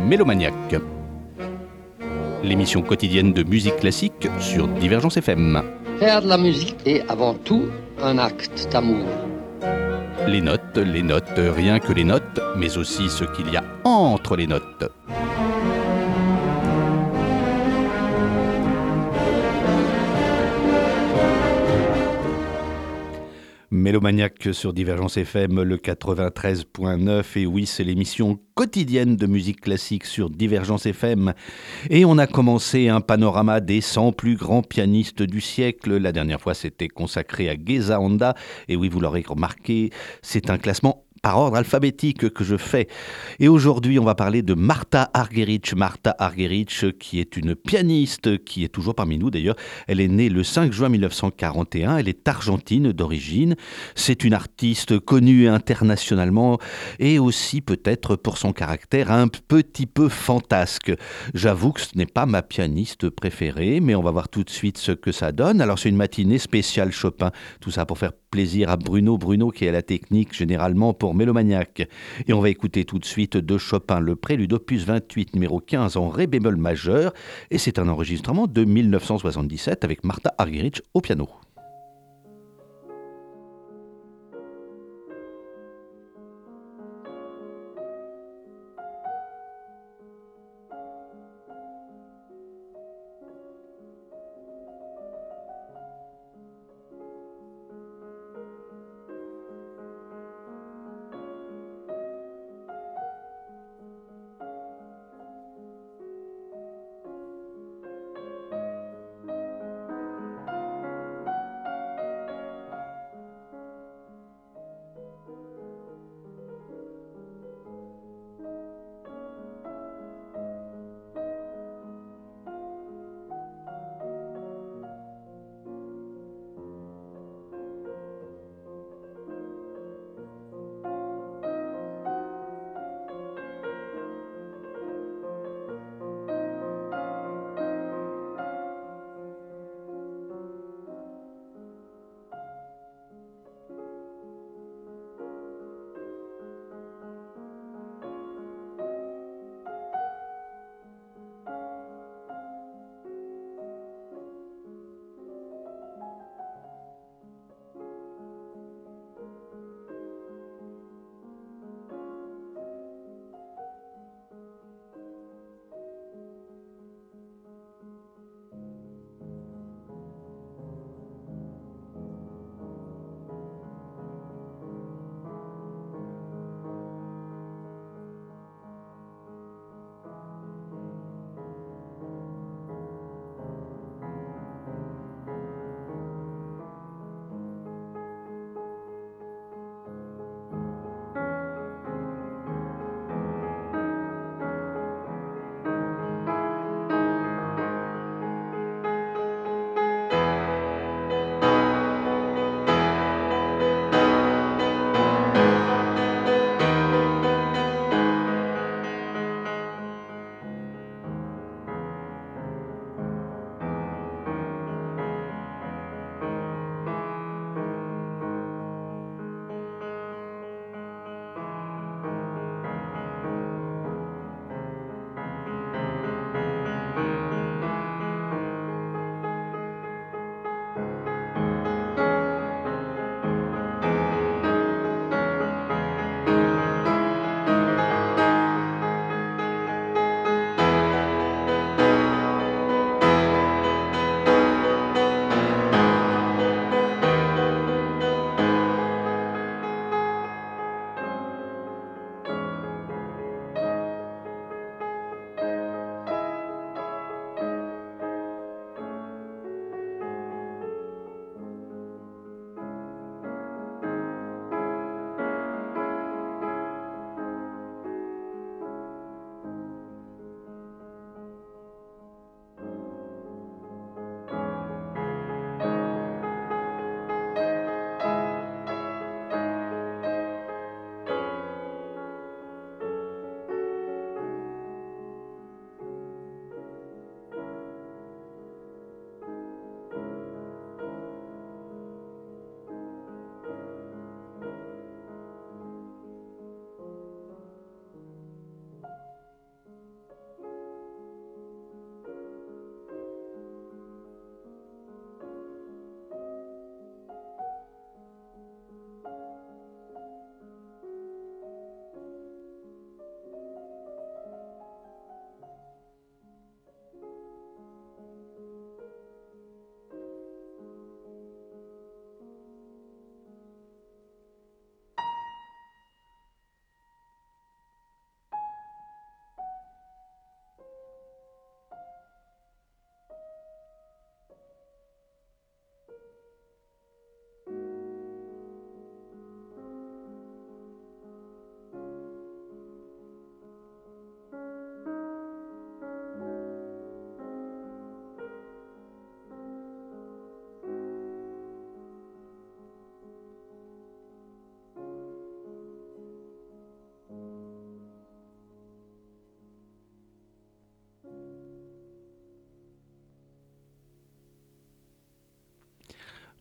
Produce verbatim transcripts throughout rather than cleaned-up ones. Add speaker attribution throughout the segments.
Speaker 1: Mélomaniac, l'émission quotidienne de musique classique sur Divergence F M.
Speaker 2: Faire de la musique est avant tout un acte d'amour.
Speaker 1: Les notes, les notes, rien que les notes, mais aussi ce qu'il y a entre les notes. Mélomaniac sur Divergence F M, le quatre-vingt-treize point neuf. Et oui, c'est l'émission quotidienne de musique classique sur Divergence F M. Et on a commencé un panorama des cent plus grands pianistes du siècle. La dernière fois, c'était consacré à Geza Honda. Et oui, vous l'aurez remarqué, c'est un classement par ordre alphabétique que je fais. Et aujourd'hui, on va parler de Martha Argerich. Martha Argerich, qui est une pianiste, qui est toujours parmi nous d'ailleurs. Elle est née le cinq juin mille neuf cent quarante et un. Elle est argentine d'origine. C'est une artiste connue internationalement et aussi peut-être pour son caractère un petit peu fantasque. J'avoue que ce n'est pas ma pianiste préférée, mais on va voir tout de suite ce que ça donne. Alors c'est une matinée spéciale Chopin. Tout ça pour faire plaisir à Bruno. Bruno qui est à la technique généralement pour Mélomaniac. Et on va écouter tout de suite de Chopin le prélude opus vingt-huit numéro quinze en ré bémol majeur. Et c'est un enregistrement de mille neuf cent soixante-dix-sept avec Martha Argerich au piano.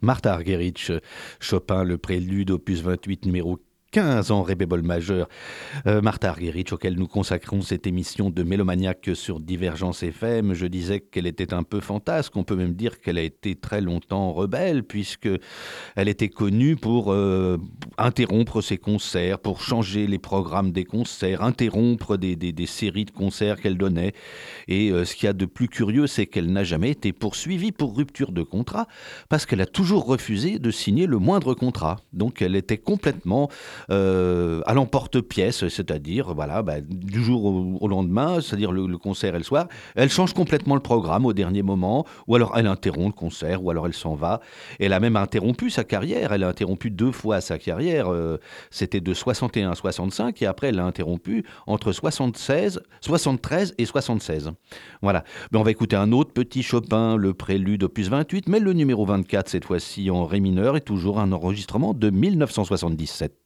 Speaker 1: Martha Argerich, Chopin, le prélude, opus vingt-huit, numéro quinze en ré bémol majeur. Euh, Martha Argerich, auquel nous consacrons cette émission de Mélomaniac sur Divergence F M. Je disais qu'elle était un peu fantasque. On peut même dire qu'elle a été très longtemps rebelle, puisque elle était connue pour euh, interrompre ses concerts, pour changer les programmes des concerts, interrompre des, des, des séries de concerts qu'elle donnait. Et euh, ce qu'il y a de plus curieux, c'est qu'elle n'a jamais été poursuivie pour rupture de contrat, parce qu'elle a toujours refusé de signer le moindre contrat. Donc elle était complètement euh, à l'emporte-pièce, c'est-à-dire voilà, bah, du jour au, au lendemain, c'est-à-dire le, le concert et le soir, elle change complètement le programme au dernier moment, ou alors elle interrompt le concert, ou alors elle s'en va. Elle a même interrompu sa carrière, elle a interrompu deux fois sa carrière, euh, c'était de soixante et un à soixante-cinq, et après elle l'a interrompu entre soixante-seize, soixante-treize et soixante-seize. Voilà. Mais on va écouter un autre petit Chopin, le prélude opus vingt-huit, mais le numéro vingt-quatre, cette fois-ci en ré mineur, est toujours un enregistrement de mille neuf cent soixante-dix-sept.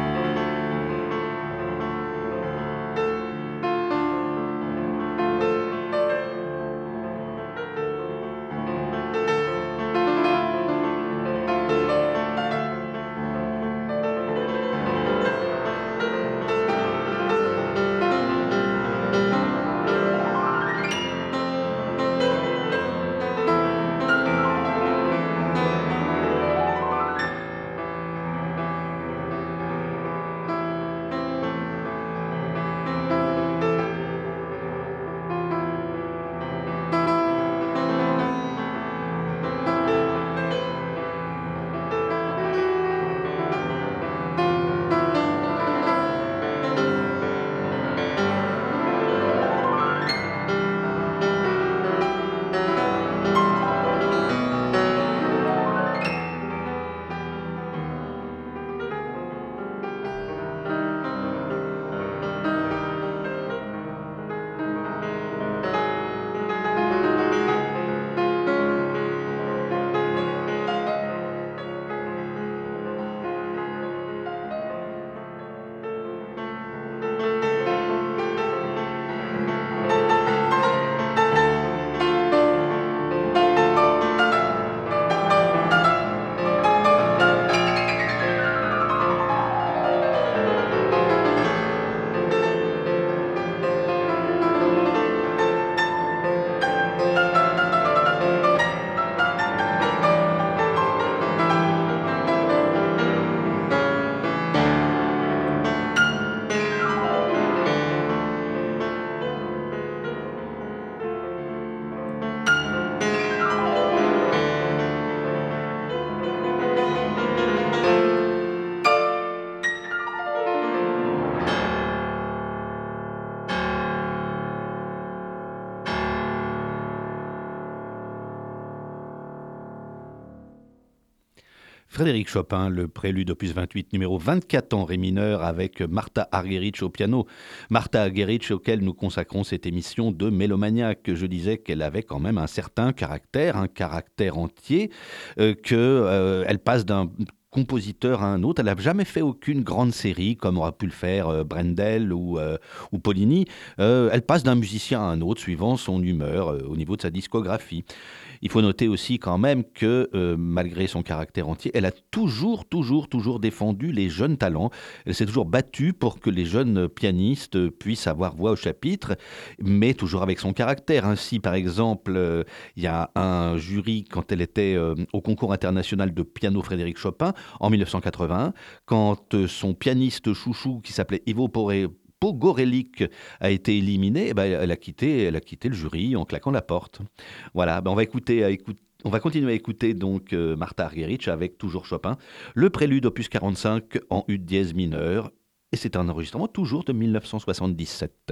Speaker 1: Frédéric Chopin, le prélude opus vingt-huit, numéro vingt-quatre en ré mineur, avec Martha Argerich au piano. Martha Argerich, auquel nous consacrons cette émission de Mélomaniac. Je disais qu'elle avait quand même un certain caractère, un caractère entier, euh, qu'elle euh, passe d'un compositeur à un autre. Elle n'a jamais fait aucune grande série, comme aura pu le faire euh, Brendel ou, euh, ou Paulini. Euh, elle passe d'un musicien à un autre, suivant son humeur, euh, au niveau de sa discographie. Il faut noter aussi quand même que, euh, malgré son caractère entier, elle a toujours, toujours, toujours défendu les jeunes talents. Elle s'est toujours battue pour que les jeunes pianistes puissent avoir voix au chapitre, mais toujours avec son caractère. Ainsi, par exemple, euh, il y a un jury, quand elle était euh, au concours international de piano Frédéric Chopin, en mille neuf cent quatre-vingt-un, quand euh, son pianiste chouchou, qui s'appelait Ivo Poré, Pogorelic a été éliminée, eh ben, elle, a quitté, elle a quitté le jury en claquant la porte. Voilà, ben on va écouter, à écoute, on va continuer à écouter donc euh, Martha Argerich avec toujours Chopin, le prélude opus quarante-cinq en ut dièse mineur, et c'est un enregistrement toujours de mille neuf cent soixante-dix-sept.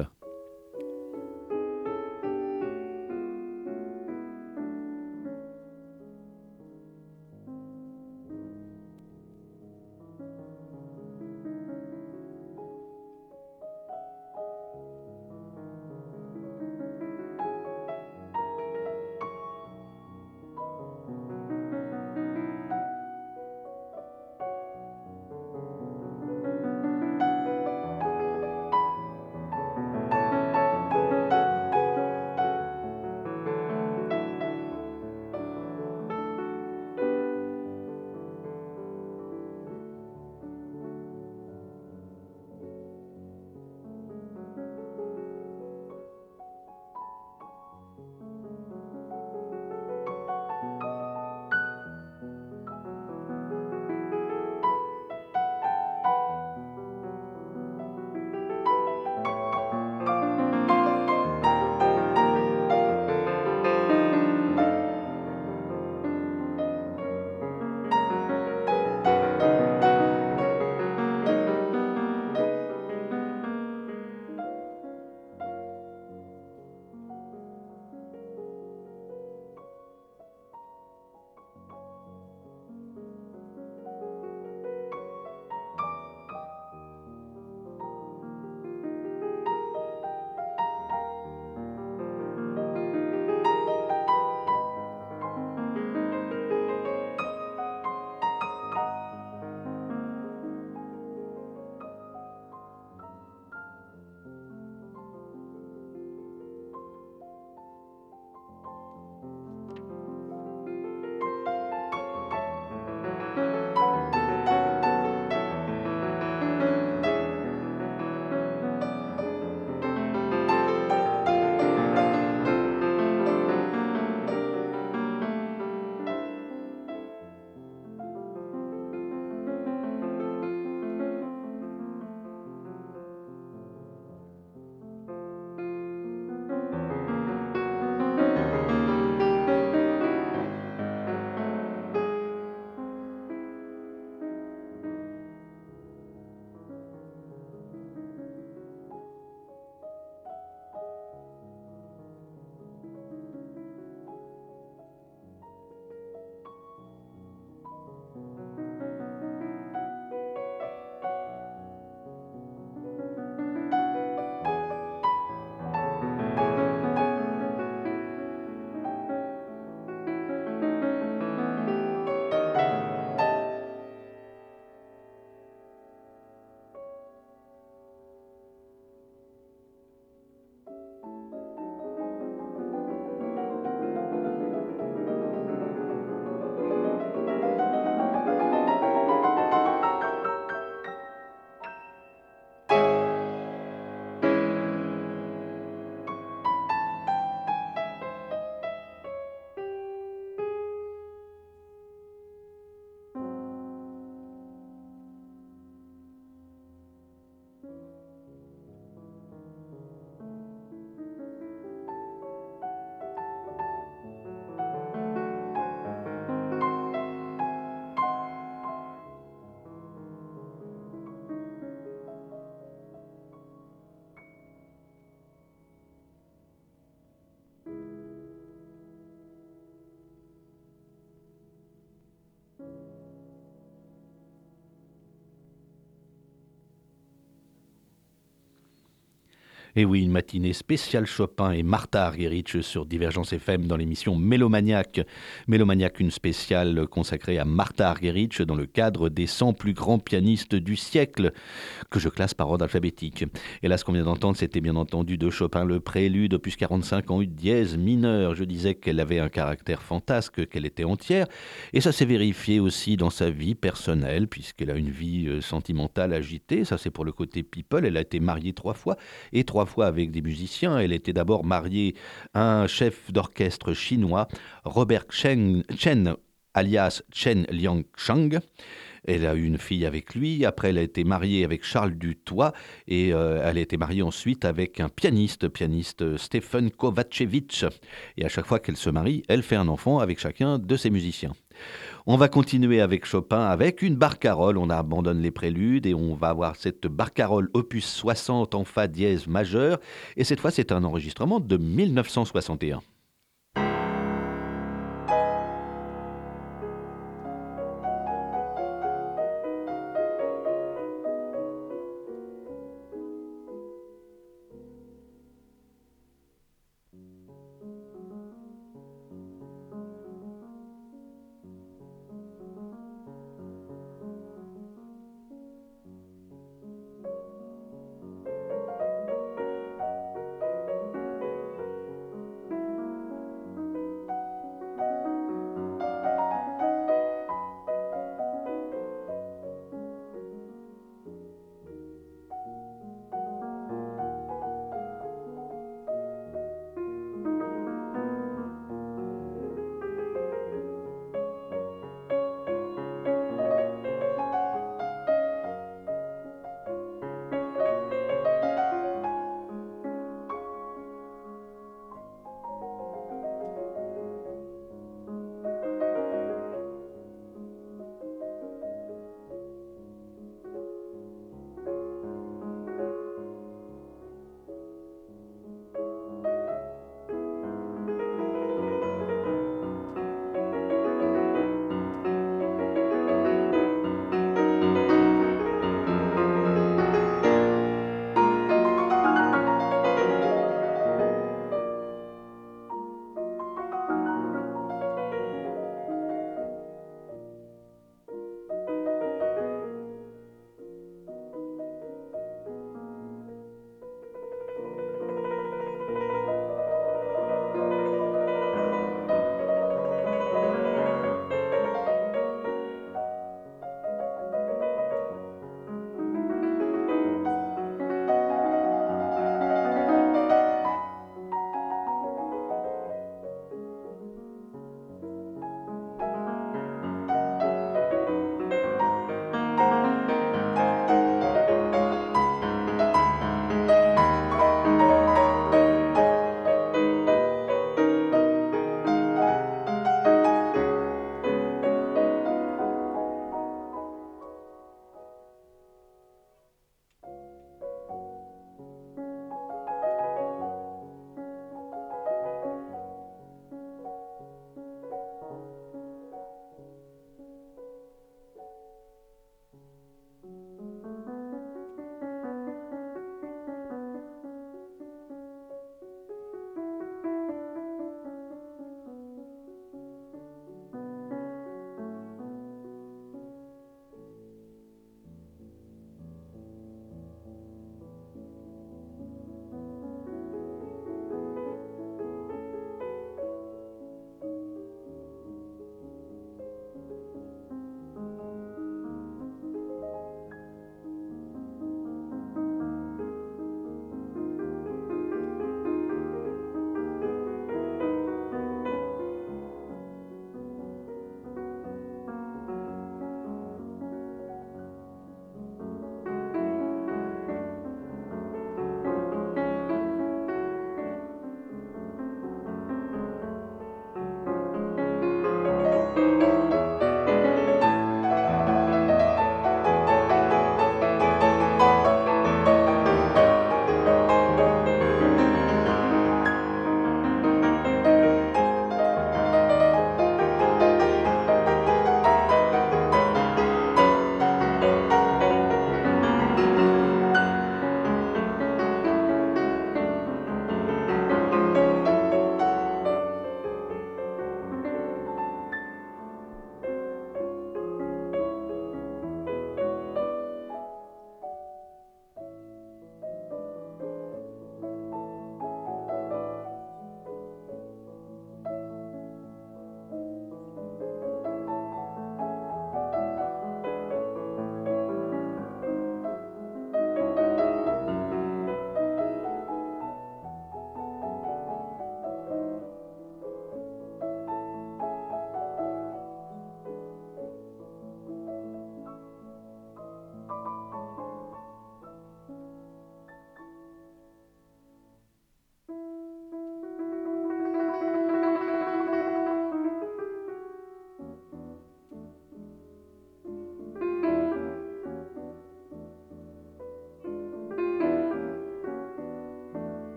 Speaker 1: Et oui, une matinée spéciale Chopin et Martha Argerich sur Divergence F M dans l'émission Mélomaniac. Mélomaniac, une spéciale consacrée à Martha Argerich dans le cadre des cent plus grands pianistes du siècle, que je classe par ordre alphabétique. Et là, ce qu'on vient d'entendre, c'était bien entendu de Chopin le prélude, opus quarante-cinq en ut dièse mineur. Je disais qu'elle avait un caractère fantasque, qu'elle était entière. Et ça s'est vérifié aussi dans sa vie personnelle, puisqu'elle a une vie euh, sentimentale agitée. Ça, c'est pour le côté people. Elle a été mariée trois fois, et trois fois avec des musiciens. Elle était d'abord mariée à un chef d'orchestre chinois, Robert Chen, Chen alias Chen Liangshang. Elle a eu une fille avec lui. Après, elle a été mariée avec Charles Dutoit et euh, elle a été mariée ensuite avec un pianiste, pianiste Stefan Kovacevic. Et à chaque fois qu'elle se marie, elle fait un enfant avec chacun de ses musiciens. On va continuer avec Chopin avec une barcarolle. On abandonne les préludes et on va avoir cette barcarolle opus soixante en fa dièse majeur. Et cette fois, c'est un enregistrement de mille neuf cent soixante et un.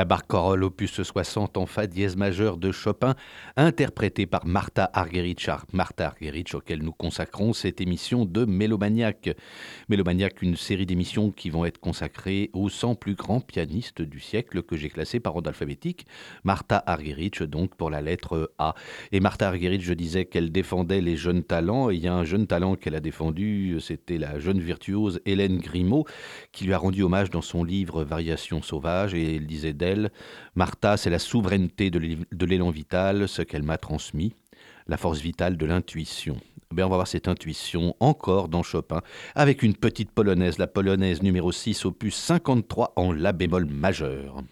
Speaker 1: la Barcarolle opus soixante en fa dièse majeur de Chopin, interprétée par Martha Argerich, Martha Argerich auquel nous consacrons cette émission de Mélomaniac. Mélomaniac, une série d'émissions qui vont être consacrées aux cent plus grands pianistes du siècle que j'ai classés par ordre alphabétique. Martha Argerich donc pour la lettre A. Et Martha Argerich, je disais qu'elle défendait les jeunes talents, et il y a un jeune talent qu'elle a défendu, c'était la jeune virtuose Hélène Grimaud, qui lui a rendu hommage dans son livre Variations sauvages, et elle disait d'elle: Martha, c'est la souveraineté de l'élan vital, ce qu'elle m'a transmis, la force vitale de l'intuition. Ben, on va voir cette intuition encore dans Chopin, avec une petite polonaise, la polonaise numéro six, opus cinquante-trois en la bémol majeur.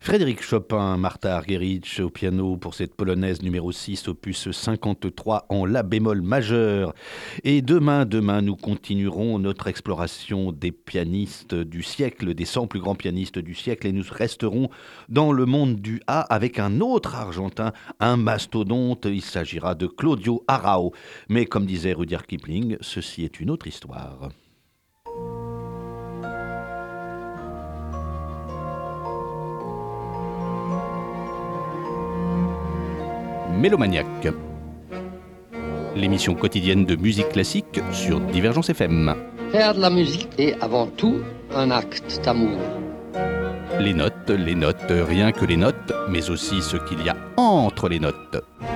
Speaker 1: Frédéric Chopin, Martha Argerich au piano pour cette polonaise numéro six, opus cinquante-trois en la bémol majeur. Et demain, demain, nous continuerons notre exploration des pianistes du siècle, des cent plus grands pianistes du siècle, et nous resterons dans le monde du A avec un autre Argentin, un mastodonte. Il s'agira de Claudio Arrau. Mais comme disait Rudyard Kipling, ceci est une autre histoire. Mélomaniac, l'émission quotidienne de musique classique sur Divergence F M.
Speaker 2: Faire de la musique est avant tout un acte d'amour.
Speaker 1: Les notes, les notes, rien que les notes, mais aussi ce qu'il y a entre les notes.